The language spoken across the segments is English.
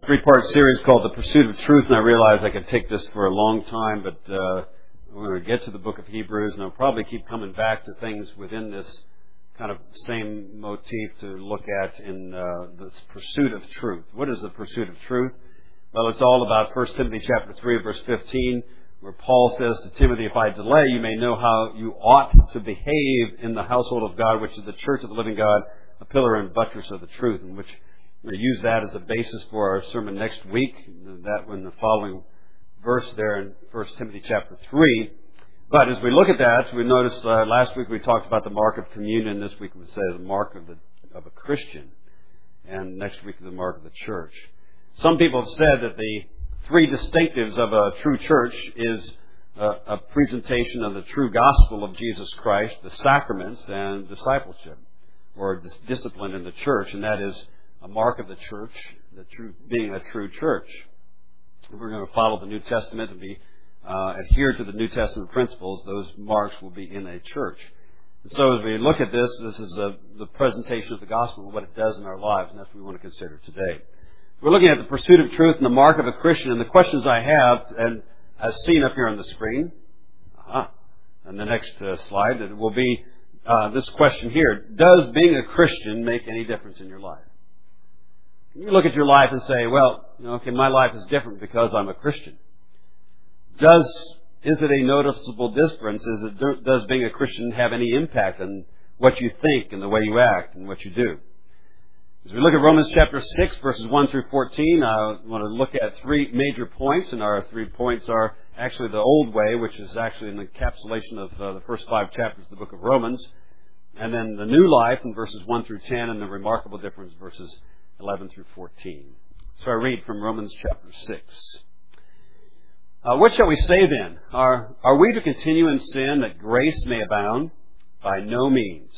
three-part series called The Pursuit of Truth, and I realized I could take this for a long time, but we're going to get to the book of Hebrews, and I'll probably keep coming back to things within this kind of same motif to look at in this pursuit of truth. What is the pursuit of truth? Well, it's all about 1 Timothy chapter 3, verse 15, where Paul says to Timothy, if I delay, you may know how you ought to behave in the household of God, which is the church of the living God, a pillar and buttress of the truth, in which we'll use that as a basis for our sermon next week, that one the following verse there in 1 Timothy chapter 3. But as we look at that, we noticed last week we talked about the mark of communion. This week we say the mark of a Christian. And next week the mark of the church. Some people have said that the three distinctives of a true church is a presentation of the true gospel of Jesus Christ, the sacraments, and discipleship, or discipline in the church, and that is a mark of the church, being a true church. We're going to follow the New Testament and adhere to the New Testament principles. Those marks will be in a church. And so as we look at this is the presentation of the gospel and what it does in our lives, and that's what we want to consider today. We're looking at the pursuit of truth and the mark of a Christian, and the questions I have, and as seen up here on the screen, and the next slide, it will be this question here: does being a Christian make any difference in your life? You look at your life and say, well, okay, my life is different because I'm a Christian. Is it a noticeable difference? Does being a Christian have any impact on what you think and the way you act and what you do? As we look at Romans chapter 6, verses 1 through 14, I want to look at three major points, and our 3 points are actually the old way, which is actually an encapsulation of the first 5 chapters of the book of Romans, and then the new life in verses 1 through 10, and the remarkable difference verses 11 through 14. So I read from Romans chapter 6. What shall we say then? Are we to continue in sin that grace may abound? By no means.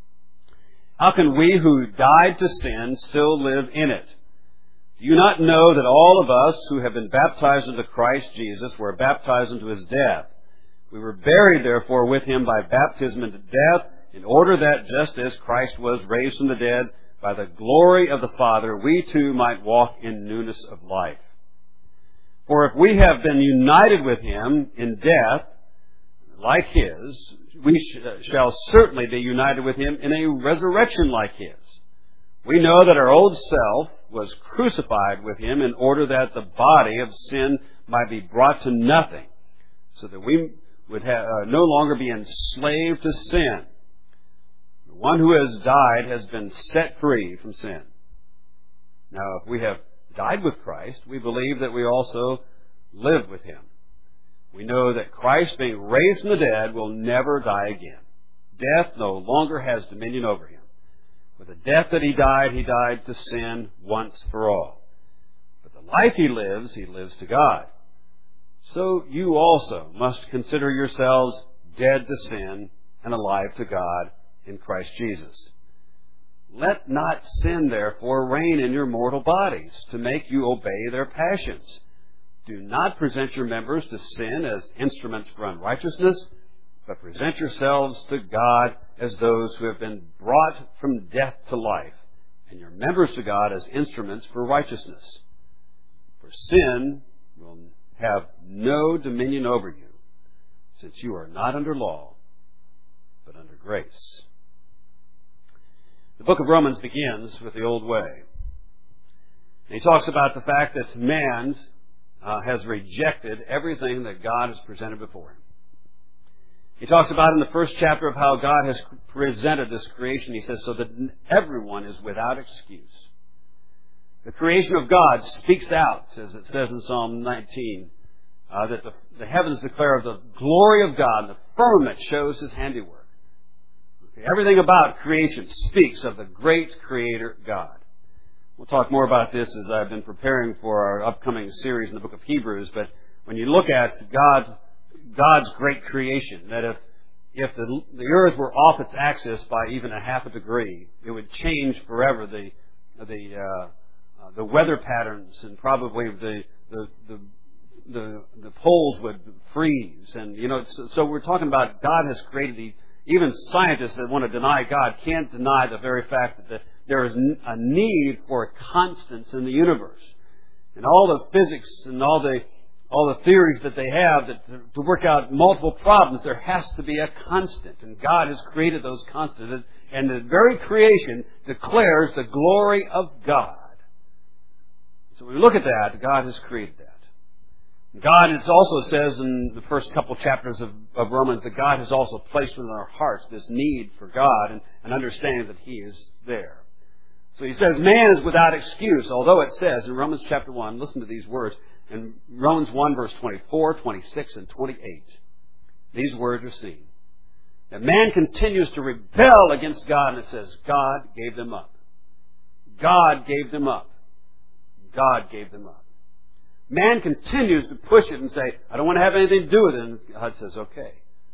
How can we who died to sin still live in it? Do you not know that all of us who have been baptized into Christ Jesus were baptized into His death? We were buried therefore with Him by baptism into death, in order that just as Christ was raised from the dead by the glory of the Father, we too might walk in newness of life. For if we have been united with Him in death, like His, we shall certainly be united with Him in a resurrection like His. We know that our old self was crucified with Him in order that the body of sin might be brought to nothing, so that we would no longer be enslaved to sin. The one who has died has been set free from sin. Now, if we have died with Christ, we believe that we also live with Him. We know that Christ, being raised from the dead, will never die again. Death no longer has dominion over Him. With the death that He died to sin once for all. But the life He lives to God. So you also must consider yourselves dead to sin and alive to God in Christ Jesus. Let not sin, therefore, reign in your mortal bodies to make you obey their passions. Do not present your members to sin as instruments for unrighteousness, but present yourselves to God as those who have been brought from death to life, and your members to God as instruments for righteousness. For sin will have no dominion over you, since you are not under law, but under grace. The book of Romans begins with the old way. And he talks about the fact that man has rejected everything that God has presented before him. He talks about in the first chapter of how God has presented this creation. He says, so that everyone is without excuse. The creation of God speaks out, as it says in Psalm 19, that the heavens declare of the glory of God, and the firmament shows His handiwork. Everything about creation speaks of the great Creator God. We'll talk more about this as I've been preparing for our upcoming series in the book of Hebrews. But when you look at God's great creation, that if the earth were off its axis by even a half a degree, it would change forever the weather patterns, and probably the poles would freeze. And so we're talking about God has created even scientists that want to deny God can't deny the very fact that there is a need for constants in the universe. and all the physics and all the theories that they have that to work out multiple problems, there has to be a constant. And God has created those constants. And the very creation declares the glory of God. So when we look at that, God has created that. God, it also says in the first couple chapters of Romans that God has also placed within our hearts this need for God and understanding that He is there. So He says, man is without excuse, although it says in Romans chapter 1, listen to these words, in Romans 1 verse 24, 26, and 28, these words are seen. That man continues to rebel against God, and it says, God gave them up. God gave them up. God gave them up. Man continues to push it and say, I don't want to have anything to do with it. And God says, okay.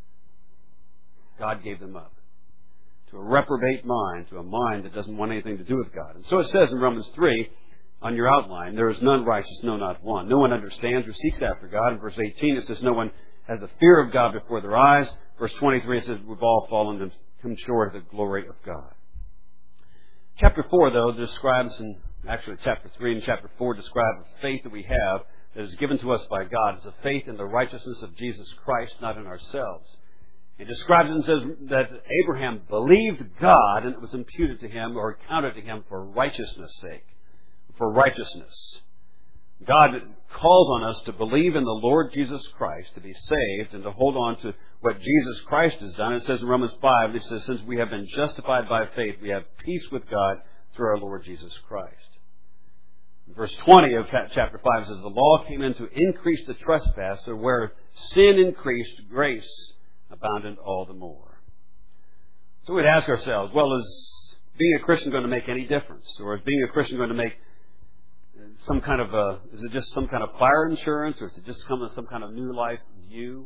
God gave them up. To a reprobate mind, to a mind that doesn't want anything to do with God. And so it says in Romans 3, on your outline, there is none righteous, no, not one. No one understands or seeks after God. In verse 18, it says, no one has the fear of God before their eyes. Verse 23, it says, we've all fallen and come short of the glory of God. Chapter 4, though, describes, actually chapter 3 and chapter 4 describe the faith that we have that is given to us by God. It's a faith in the righteousness of Jesus Christ, not in ourselves. It describes it and says that Abraham believed God and it was imputed to him or counted to him for righteousness' sake. For righteousness. God calls on us to believe in the Lord Jesus Christ, to be saved, and to hold on to what Jesus Christ has done. It says in Romans 5, it says, since we have been justified by faith, we have peace with God through our Lord Jesus Christ. Verse 20 of chapter 5 says, the law came in to increase the trespass, so where sin increased, grace abounded all the more. So we'd ask ourselves, well, is being a Christian going to make any difference? Or is being a Christian going to make some kind of is it just some kind of fire insurance, or is it just some kind of new life view?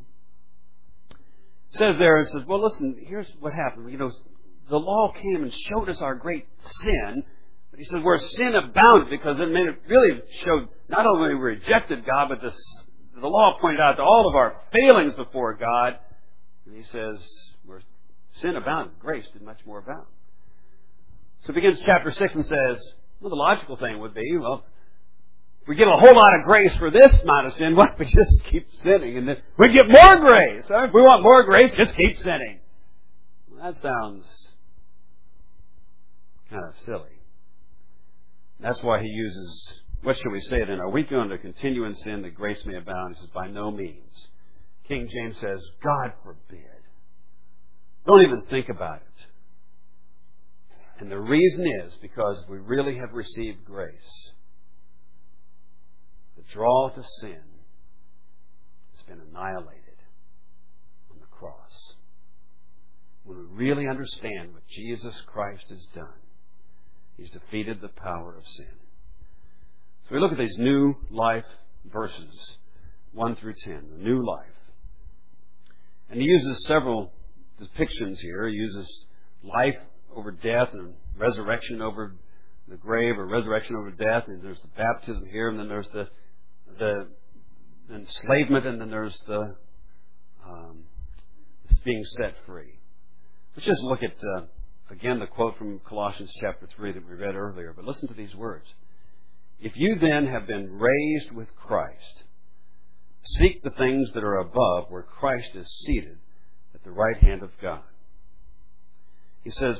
It says there, it says, well, listen, here's what happened. You know, the law came and showed us our great sin. But he says, where sin abounded, because it really showed not only we rejected God, but the law pointed out to all of our failings before God. And he says, where sin abounded, grace did much more abound. So it begins chapter 6 and says, well, the logical thing would be, well, if we get a whole lot of grace for this amount of sin, why don't we just keep sinning? And then we get more grace. If we want more grace, just keep sinning. Well, that sounds kind of silly. That's why he uses, what shall we say then? Are we going to continue in sin that grace may abound? He says, by no means. King James says, God forbid. Don't even think about it. And the reason is because we really have received grace. The draw to sin has been annihilated on the cross. When we really understand what Jesus Christ has done, He's defeated the power of sin. So we look at these new life verses, 1 through 10, the new life. And he uses several depictions here. He uses life over death and resurrection over the grave, or resurrection over death. And there's the baptism here, and then there's the enslavement, and then there's the being set free. Let's just look at again the quote from Colossians chapter 3 that we read earlier. But listen to these words. If you then have been raised with Christ, seek the things that are above, where Christ is seated at the right hand of God. He says,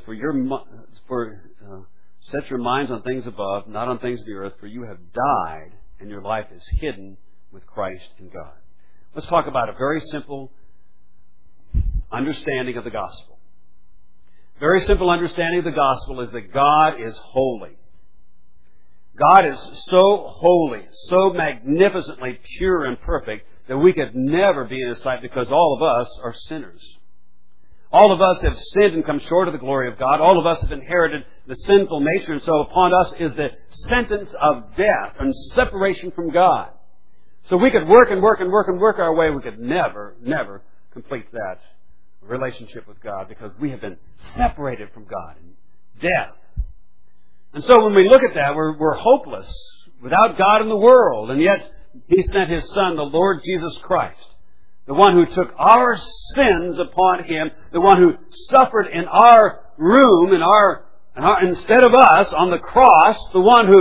set your minds on things above, not on things of the earth, for you have died, and your life is hidden with Christ in God. Let's talk about a very simple understanding of the gospel. Very simple understanding of the gospel is that God is holy. God is so holy, so magnificently pure and perfect that we could never be in His sight, because all of us are sinners. All of us have sinned and come short of the glory of God. All of us have inherited the sinful nature, and so upon us is the sentence of death and separation from God. So we could work and work and work and work our way. We could never, never complete that relationship with God, because we have been separated from God in death. And so when we look at that, we're hopeless without God in the world. And yet He sent His Son, the Lord Jesus Christ, the one who took our sins upon Him, the one who suffered in our room, instead of us on the cross, the one who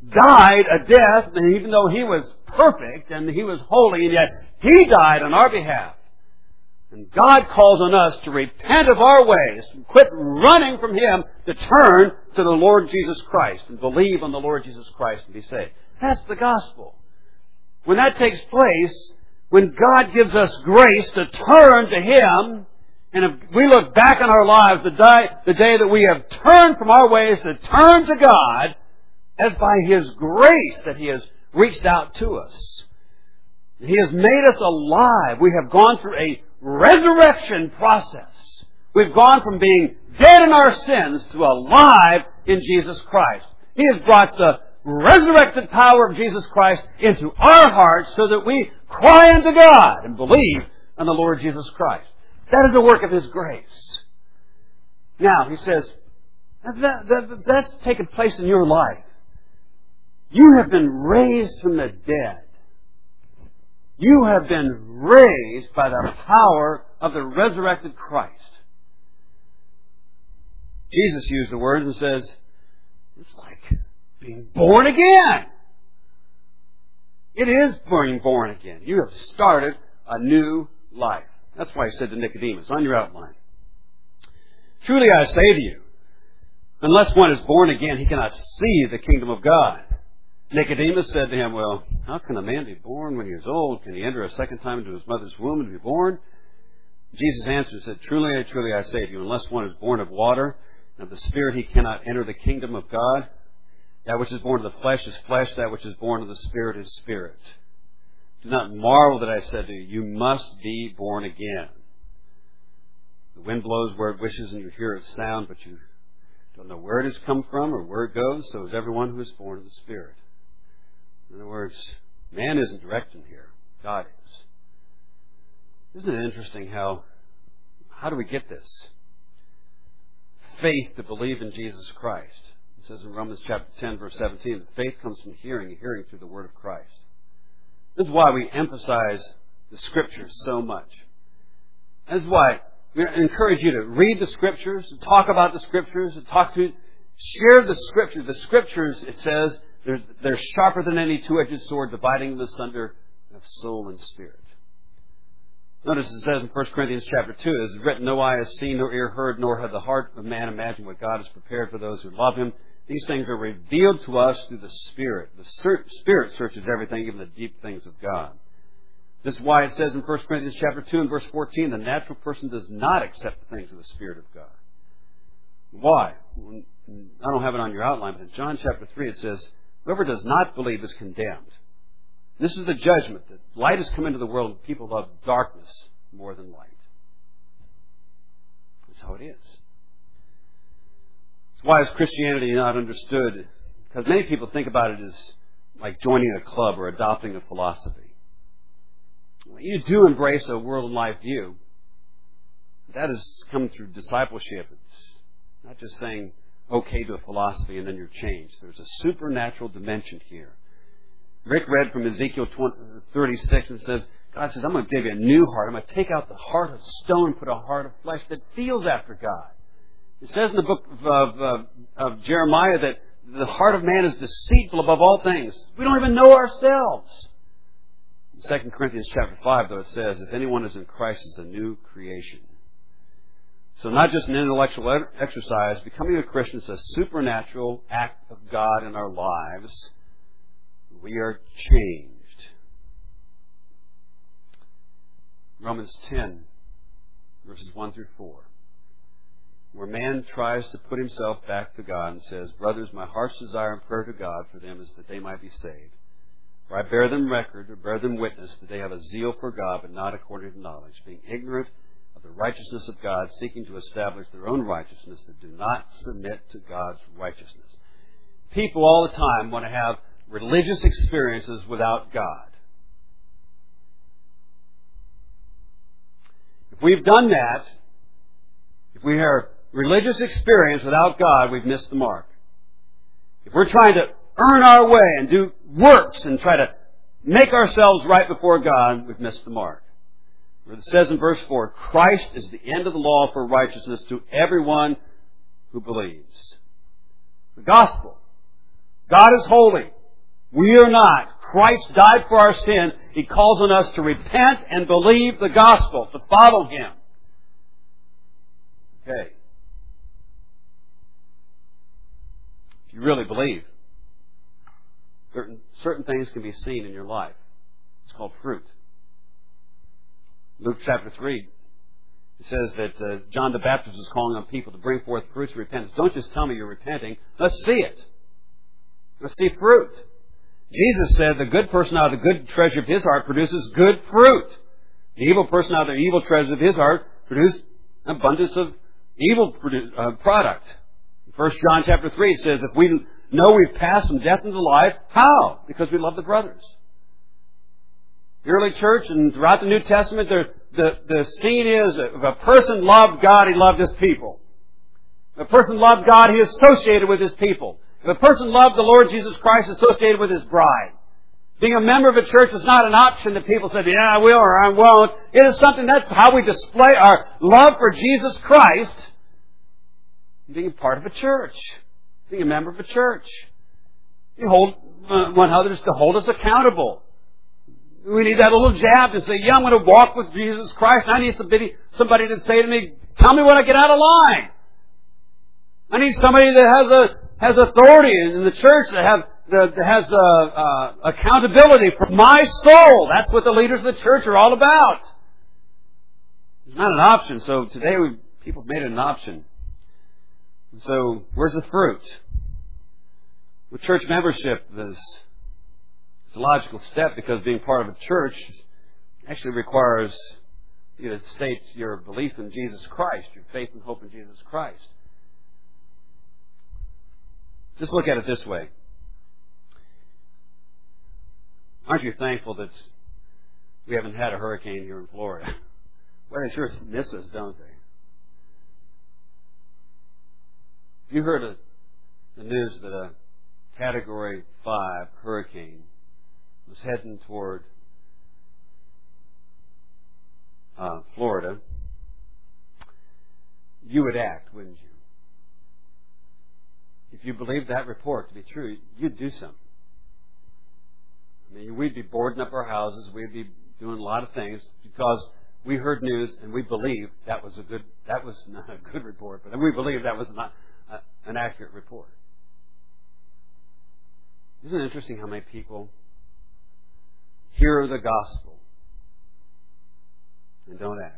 died a death, and even though He was perfect and He was holy, and yet He died on our behalf. And God calls on us to repent of our ways, to quit running from Him, to turn to the Lord Jesus Christ and believe on the Lord Jesus Christ and be saved. That's the gospel. When that takes place, when God gives us grace to turn to Him, and if we look back on our lives, the day that we have turned from our ways to turn to God, as by His grace that He has reached out to us. He has made us alive. We have gone through a resurrection process. We've gone from being dead in our sins to alive in Jesus Christ. He has brought the resurrected power of Jesus Christ into our hearts so that we cry unto God and believe on the Lord Jesus Christ. That is the work of His grace. Now, He says, that's taken place in your life. You have been raised from the dead. You have been raised by the power of the resurrected Christ. Jesus used the word and says, it's like being born again. It is being born again. You have started a new life. That's why He said to Nicodemus, on your outline, truly I say to you, unless one is born again, he cannot see the kingdom of God. Nicodemus said to Him, well, how can a man be born when he is old? Can he enter a second time into his mother's womb and be born? Jesus answered and said, truly I say to you, unless one is born of water and of the Spirit, he cannot enter the kingdom of God. That which is born of the flesh is flesh, that which is born of the Spirit is spirit. Do not marvel that I said to you, you must be born again. The wind blows where it wishes and you hear its sound, but you don't know where it has come from or where it goes, so is everyone who is born of the Spirit. In other words, man isn't directing here. God is. Isn't it interesting how do we get this? Faith to believe in Jesus Christ. It says in Romans chapter 10, verse 17, that faith comes from hearing, and hearing through the Word of Christ. This is why we emphasize the Scriptures so much. This is why we encourage you to read the Scriptures, to talk about the Scriptures, share the Scriptures. The Scriptures, it says, they're sharper than any two-edged sword, dividing the asunder of soul and spirit. Notice it says in 1 Corinthians chapter 2, it is written, no eye has seen, nor ear heard, nor have the heart of man imagined what God has prepared for those who love Him. These things are revealed to us through the Spirit. The Spirit searches everything, even the deep things of God. This is why it says in 1 Corinthians chapter 2 and verse 14, the natural person does not accept the things of the Spirit of God. Why? I don't have it on your outline, but in John chapter 3 it says, whoever does not believe is condemned. This is the judgment that light has come into the world and people love darkness more than light. That's how it is. That's why is Christianity not understood? Because many people think about it as like joining a club or adopting a philosophy. You do embrace a world and life view. That has come through discipleship. It's not just saying okay to a philosophy and then you're changed. There's a supernatural dimension here. Rick read from Ezekiel 36 and says, God says, I'm going to give you a new heart. I'm going to take out the heart of stone and put a heart of flesh that feels after God. It says in the book of Jeremiah that the heart of man is deceitful above all things. We don't even know ourselves. In 2 Corinthians chapter 5, though, it says, if anyone is in Christ, is a new creation. So not just an intellectual exercise, becoming a Christian is a supernatural act of God in our lives. We are changed. Romans 10, verses 1 through 4, where man tries to put himself back to God and says, brothers, my heart's desire and prayer to God for them is that they might be saved. For I bear them record, or bear them witness, that they have a zeal for God, but not according to knowledge, being ignorant of the righteousness of God, seeking to establish their own righteousness, that do not submit to God's righteousness. People all the time want to have religious experiences without God. If we've done that, if we have religious experience without God, we've missed the mark. If we're trying to earn our way and do works and try to make ourselves right before God, we've missed the mark. Where it says in verse 4, Christ is the end of the law for righteousness to everyone who believes. The gospel. God is holy. We are not. Christ died for our sin. He calls on us to repent and believe the gospel, to follow Him. Okay. If you really believe, certain things can be seen in your life. It's called fruit. Luke chapter 3, it says that John the Baptist was calling on people to bring forth fruits of repentance. Don't just tell me you're repenting. Let's see it. Let's see fruit. Jesus said the good person out of the good treasure of his heart produces good fruit. The evil person out of the evil treasure of his heart produces an abundance of evil product. In 1 John chapter 3 it says, if we know we've passed from death into life, how? Because we love the brothers. The early church and throughout the New Testament, the scene is if a person loved God, he loved his people. If a person loved God, he associated with his people. If a person loved the Lord Jesus Christ, associated with His bride. Being a member of a church is not an option that people say, yeah, I will or I won't. It is something, that's how we display our love for Jesus Christ. Being a part of a church. Being a member of a church. We hold one another to hold us accountable. We need that little jab to say, yeah, I'm going to walk with Jesus Christ. I need somebody to say to me, tell me when I get out of line. I need somebody that has authority in the church that has accountability for my soul. That's what the leaders of the church are all about. It's not an option. So today people have made it an option. And so where's the fruit? With church membership, it's a logical step because being part of a church actually requires you to state your belief in Jesus Christ, your faith and hope in Jesus Christ. Just look at it this way. Aren't you thankful that we haven't had a hurricane here in Florida? Well, they sure miss us, don't they? You heard of the news that a Category 5 hurricane was heading toward Florida. You would act, wouldn't you? If you believed that report to be true, you'd do something. I mean, we'd be boarding up our houses. We'd be doing a lot of things because we heard news and we believed that was not a good report, but we believed that was not an accurate report. Isn't it interesting how many people hear the gospel and don't act?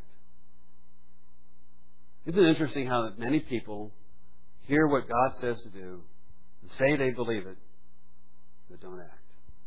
Isn't it interesting how many people hear what God says to do and say they believe it, but don't act?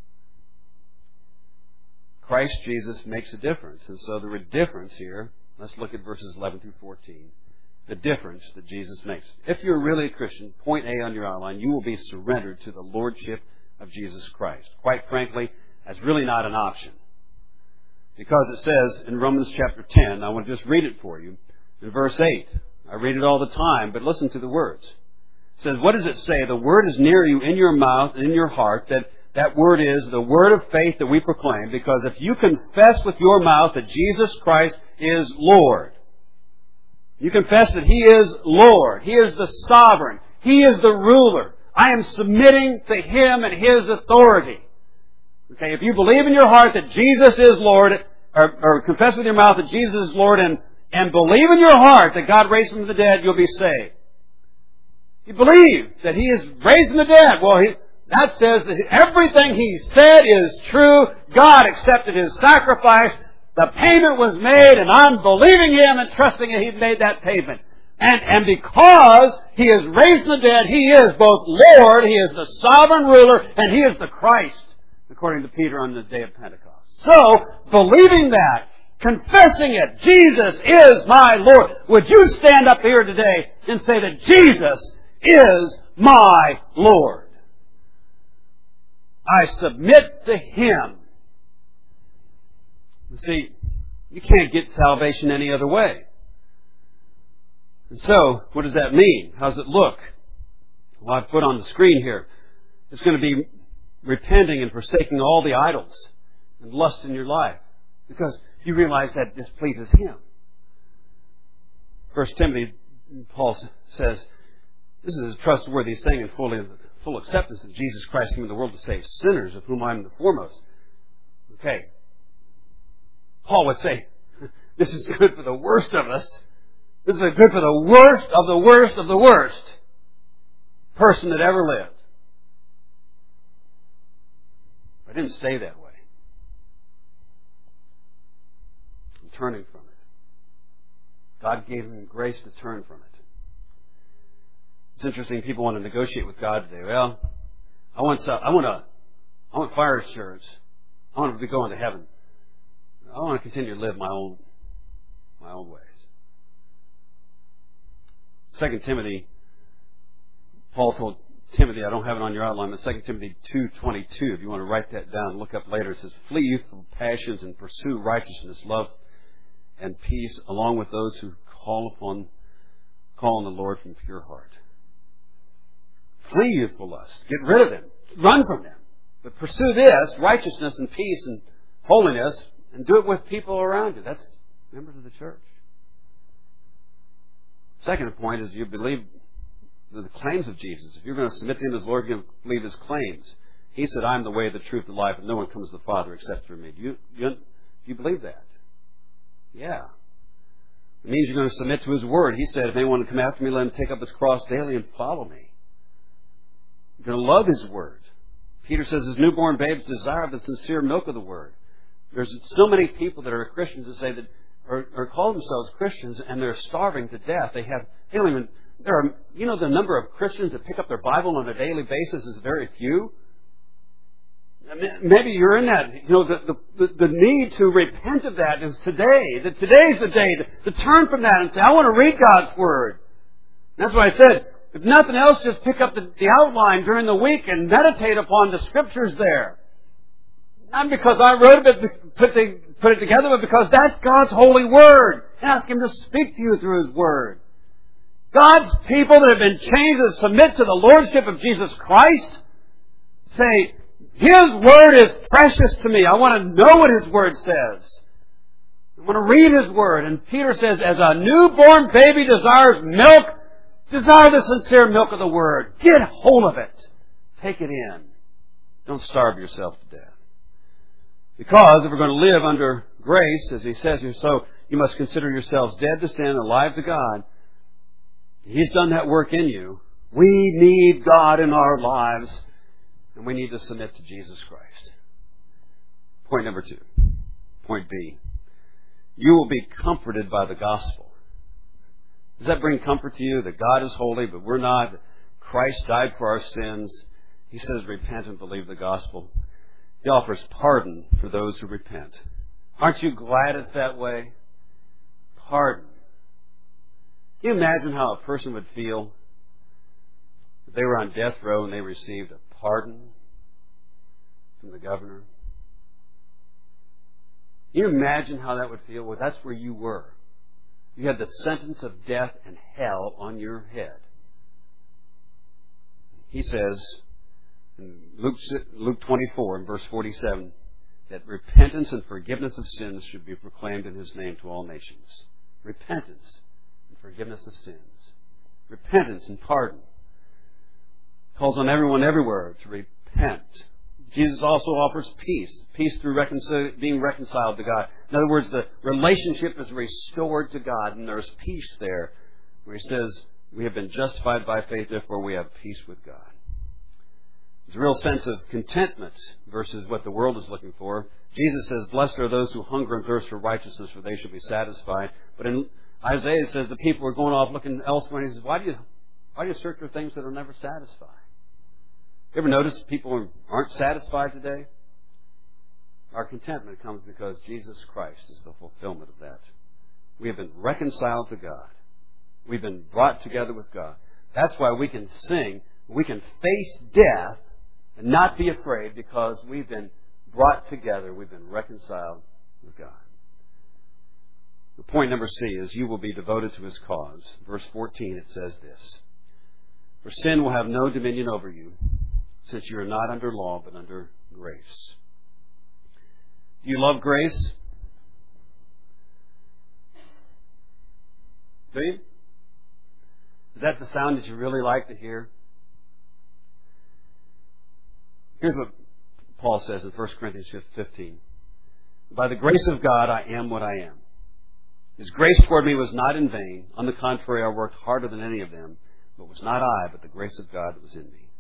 Christ Jesus makes a difference. And so the difference here, let's look at verses 11 through 14. The difference that Jesus makes. If you're really a Christian, point A on your outline, you will be surrendered to the Lordship of Jesus Christ. Quite frankly, that's really not an option. Because it says in Romans chapter 10, I want to just read it for you, in verse 8. I read it all the time, but listen to the words. It says, what does it say? The word is near you in your mouth and in your heart. That word is the word of faith that we proclaim. Because if you confess with your mouth that Jesus Christ is Lord, you confess that He is Lord. He is the sovereign. He is the ruler. I am submitting to Him and His authority. Okay, if you believe in your heart that Jesus is Lord, or confess with your mouth that Jesus is Lord and believe in your heart that God raised Him from the dead, you'll be saved. You believe that He is raised from the dead. Well, that says that everything He said is true. God accepted His sacrifice. The payment was made, and I'm believing Him and trusting that He made that payment. And because He is raised from the dead, He is both Lord, He is the sovereign ruler, and He is the Christ, according to Peter on the day of Pentecost. So, believing that, confessing it, Jesus is my Lord. Would you stand up here today and say that Jesus is my Lord? I submit to Him. You see, you can't get salvation any other way. And so, what does that mean? How does it look? Well, I've put on the screen here. It's going to be repenting and forsaking all the idols and lust in your life. Because you realize that displeases Him. 1 Timothy, Paul says, this is a trustworthy thing and full acceptance that Jesus Christ came into the world to save sinners, of whom I am the foremost. Okay. Paul would say, this is good for the worst of us. This is good for the worst of the worst of the worst person that ever lived. But it didn't stay that way. I'm turning from it. God gave him grace to turn from it. It's interesting. People want to negotiate with God today. Well, I want fire insurance. I want to be going to heaven. I want to continue to live my own ways. 2 Timothy, Paul told Timothy, I don't have it on your outline, but 2 Timothy 2:22, if you want to write that down and look up later, it says, flee youthful passions and pursue righteousness, love, and peace, along with those who call on the Lord from pure heart. Flee youthful lust. Get rid of them. Run from them. But pursue this, righteousness and peace and holiness, and do it with people around you. That's members of the church. Second point is you believe the claims of Jesus. If you're going to submit to Him as Lord, you're going to believe His claims. He said, I'm the way, the truth, the life, and no one comes to the Father except through me. Do you believe that? Yeah. It means you're going to submit to His Word. He said, if anyone come after me, let him take up his cross daily and follow me. You're going to love His Word. Peter says, as newborn babes desire the sincere milk of the Word. There's so many people that are Christians that say that, or call themselves Christians, and they're starving to death. The number of Christians that pick up their Bible on a daily basis is very few. Maybe you're in that. The need to repent of that is today. That today's the day to turn from that and say, I want to read God's Word. And that's why I said, if nothing else, just pick up the outline during the week and meditate upon the Scriptures there. Not because I wrote it, put it together, but because that's God's holy Word. Ask Him to speak to you through His Word. God's people that have been changed to submit to the Lordship of Jesus Christ say, His Word is precious to me. I want to know what His Word says. I want to read His Word. And Peter says, as a newborn baby desires milk, desire the sincere milk of the Word. Get hold of it. Take it in. Don't starve yourself to death. Because if we're going to live under grace, as he says here, so you must consider yourselves dead to sin, alive to God. He's done that work in you. We need God in our lives, and we need to submit to Jesus Christ. Point number 2. Point B. You will be comforted by the gospel. Does that bring comfort to you that God is holy, but we're not? Christ died for our sins. He says, repent and believe the gospel. He offers pardon for those who repent. Aren't you glad it's that way? Pardon. Can you imagine how a person would feel if they were on death row and they received a pardon from the governor? Can you imagine how that would feel? Well, that's where you were. You had the sentence of death and hell on your head. He says, in Luke 24 and verse 47, that repentance and forgiveness of sins should be proclaimed in His name to all nations. Repentance and forgiveness of sins. Repentance and pardon. Calls on everyone everywhere to repent. Jesus also offers peace. Peace through being reconciled to God. In other words, the relationship is restored to God, and there's peace there, where He says, we have been justified by faith, therefore we have peace with God. There's a real sense of contentment versus what the world is looking for. Jesus says, blessed are those who hunger and thirst for righteousness, for they shall be satisfied. But in Isaiah it says the people are going off looking elsewhere, and He says, why do you search for things that will never satisfy? You ever notice people aren't satisfied today? Our contentment comes because Jesus Christ is the fulfillment of that. We have been reconciled to God. We've been brought together with God. That's why we can sing. We can face death and not be afraid because we've been brought together. We've been reconciled with God. The point number C is you will be devoted to His cause. Verse 14, it says this. For sin will have no dominion over you, since you are not under law, but under grace. Do you love grace? Do you? Is that the sound that you really like to hear? Here's what Paul says in 1 Corinthians 15. By the grace of God, I am what I am. His grace toward me was not in vain. On the contrary, I worked harder than any of them. But it was not I, but the grace of God that was in me.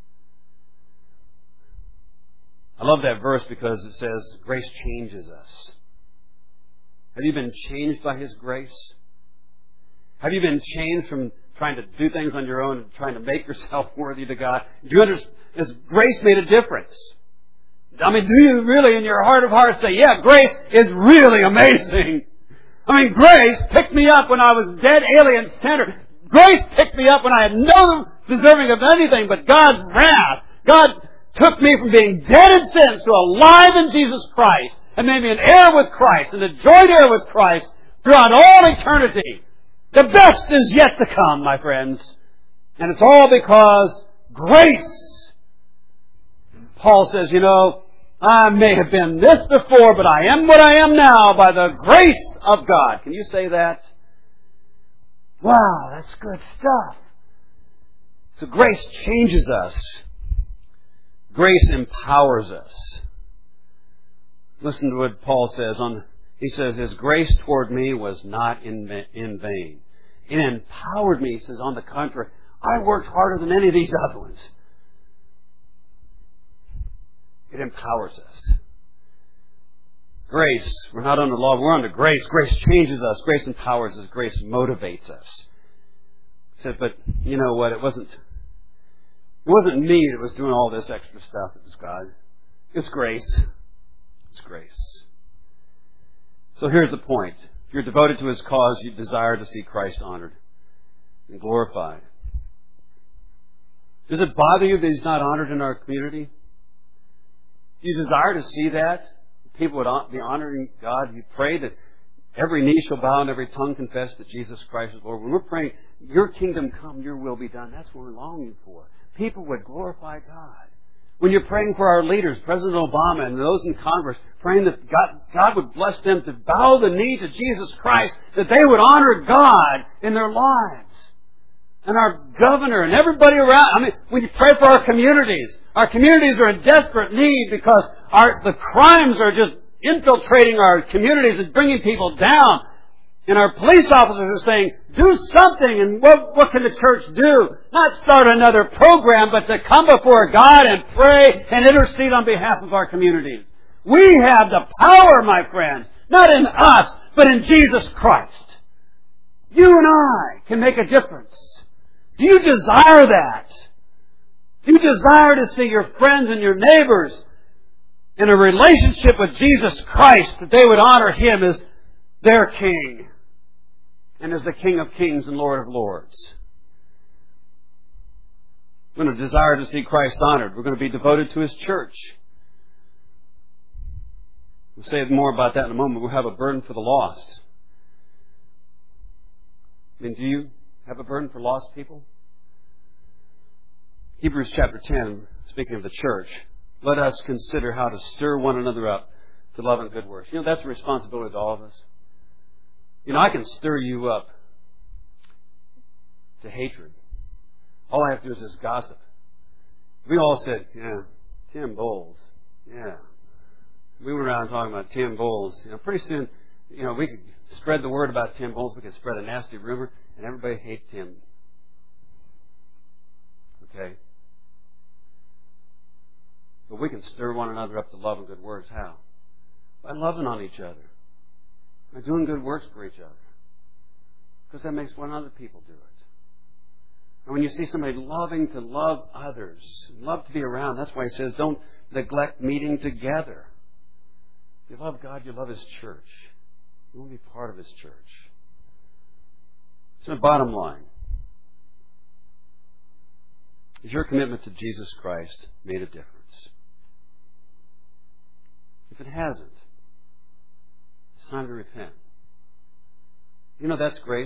I love that verse because it says, grace changes us. Have you been changed by His grace? Have you been changed from trying to do things on your own and trying to make yourself worthy to God? Do you understand? Has grace made a difference? I mean, do you really in your heart of hearts say, yeah, grace is really amazing? I mean, grace picked me up when I was dead, alien, sinner. Grace picked me up when I had no deserving of anything but God's wrath. God took me from being dead in sins to alive in Jesus Christ and made me an heir with Christ and a joint heir with Christ throughout all eternity. The best is yet to come, my friends. And it's all because grace. Paul says, I may have been this before, but I am what I am now by the grace of God. Can you say that? Wow, that's good stuff. So grace changes us. Grace empowers us. Listen to what Paul says. He says, His grace toward me was not in vain. It empowered me. He says, on the contrary, I worked harder than any of these other ones. It empowers us. Grace, we're not under law, we're under grace. Grace changes us. Grace empowers us. Grace motivates us. He said, but you know what? It wasn't me that was doing all this extra stuff. It was God. It's grace. It's grace. So here's the point. If you're devoted to His cause, you desire to see Christ honored and glorified. Does it bother you that He's not honored in our community? Do you desire to see that? People would be honoring God. You pray that every knee shall bow and every tongue confess that Jesus Christ is Lord. When we're praying, Your kingdom come, Your will be done, that's what we're longing for. People would glorify God. When you're praying for our leaders, President Obama and those in Congress, praying that God would bless them to bow the knee to Jesus Christ, that they would honor God in their lives. And our governor and everybody around. I mean, when you pray for our communities are in desperate need because the crimes are just infiltrating our communities and bringing people down. And our police officers are saying, do something. And what can the church do? Not start another program, but to come before God and pray and intercede on behalf of our communities. We have the power, my friends, not in us, but in Jesus Christ. You and I can make a difference. Do you desire that? Do you desire to see your friends and your neighbors in a relationship with Jesus Christ, that they would honor Him as their King and as the King of Kings and Lord of Lords? We're going to desire to see Christ honored. We're going to be devoted to His church. We'll say more about that in a moment. We'll have a burden for the lost. I mean, do you have a burden for lost people? Hebrews chapter 10, speaking of the church, let us consider how to stir one another up to love and good works. That's a responsibility to all of us. I can stir you up to hatred. All I have to do is just gossip. We all said, Tim Bowles. Yeah. We went around talking about Tim Bowles. Pretty soon, we could spread the word about Tim Bowles. We could spread a nasty rumor, and everybody hates Tim. Okay? But we can stir one another up to love and good works. How? By loving on each other. By doing good works for each other. Because that makes one other people do it. And when you see somebody loving to love others, love to be around, that's why He says don't neglect meeting together. If you love God, you love His church. You want to be part of His church. So the bottom line, has your commitment to Jesus Christ made a difference? If it hasn't, it's time to repent. That's grace.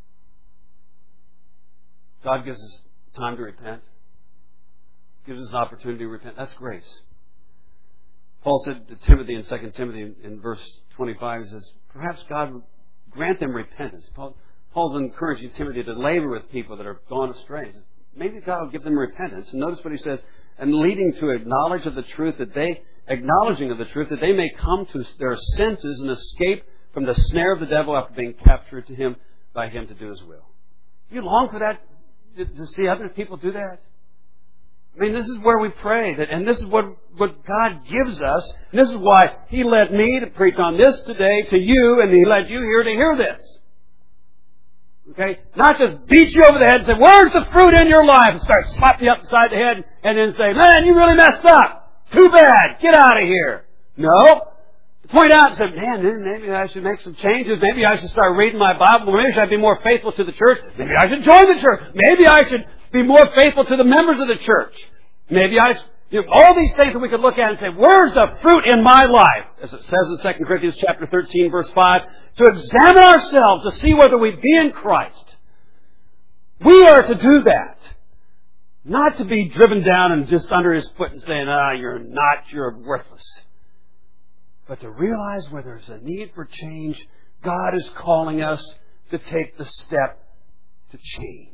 God gives us time to repent. Gives us an opportunity to repent. That's grace. Paul said to Timothy in 2 Timothy in verse 25, he says, perhaps God would grant them repentance. Paul's encouraging Timothy to labor with people that are gone astray. Maybe God will give them repentance. And notice what he says, and leading to acknowledging of the truth that they may come to their senses and escape from the snare of the devil after being captured by him to do his will. You long for that, to see other people do that? I mean, this is where we pray, and this is what God gives us. And this is why He led me to preach on this today to you, and He led you here to hear this. Okay? Not just beat you over the head and say, where's the fruit in your life? And start slapping you upside the head and then say, man, you really messed up. Too bad. Get out of here. No. Point out and say, man, maybe I should make some changes. Maybe I should start reading my Bible. Maybe I should be more faithful to the church. Maybe I should join the church. Maybe I should be more faithful to the members of the church. Maybe all these things that we could look at and say, where's the fruit in my life? As it says in 2 Corinthians chapter 13, verse 5, to examine ourselves to see whether we be in Christ. We are to do that. Not to be driven down and just under His foot and saying, you're worthless. But to realize where there's a need for change, God is calling us to take the step to change.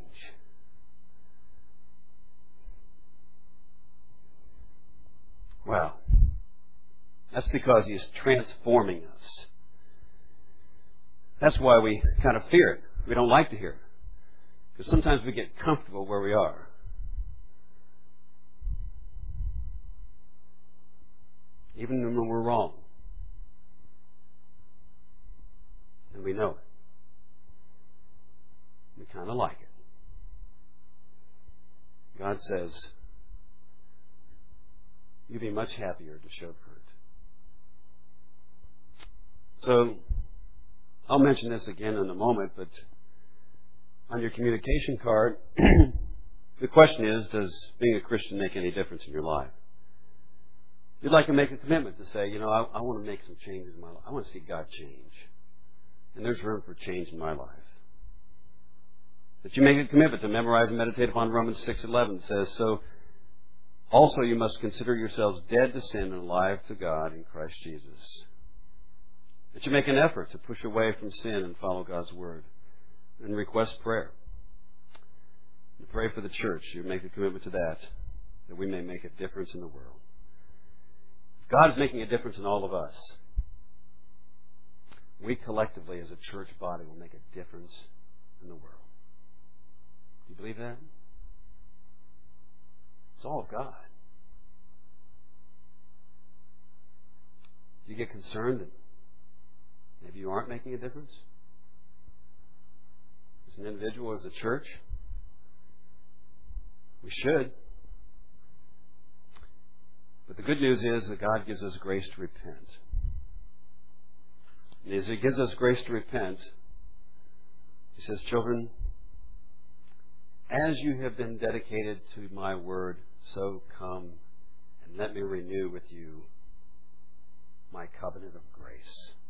Well, that's because He's transforming us. That's why we kind of fear it. We don't like to hear it. Because sometimes we get comfortable where we are. Even when we're wrong. And we know it. We kind of like it. God says, you'd be much happier to show fruit. So, I'll mention this again in a moment, but on your communication card, the question is, does being a Christian make any difference in your life? You'd like to make a commitment to say, I want to make some changes in my life. I want to see God change. And there's room for change in my life. That you make a commitment to memorize and meditate upon Romans 6:11. It says, so also you must consider yourselves dead to sin and alive to God in Christ Jesus. That you make an effort to push away from sin and follow God's Word. And request prayer. You pray for the church. You make a commitment to that we may make a difference in the world. God is making a difference in all of us. We collectively as a church body will make a difference in the world. Do you believe that? It's all of God. Do you get concerned that maybe you aren't making a difference? As an individual, as a church? We should. But the good news is that God gives us grace to repent. And as He gives us grace to repent, He says, children, as you have been dedicated to my word, so come and let me renew with you my covenant of grace.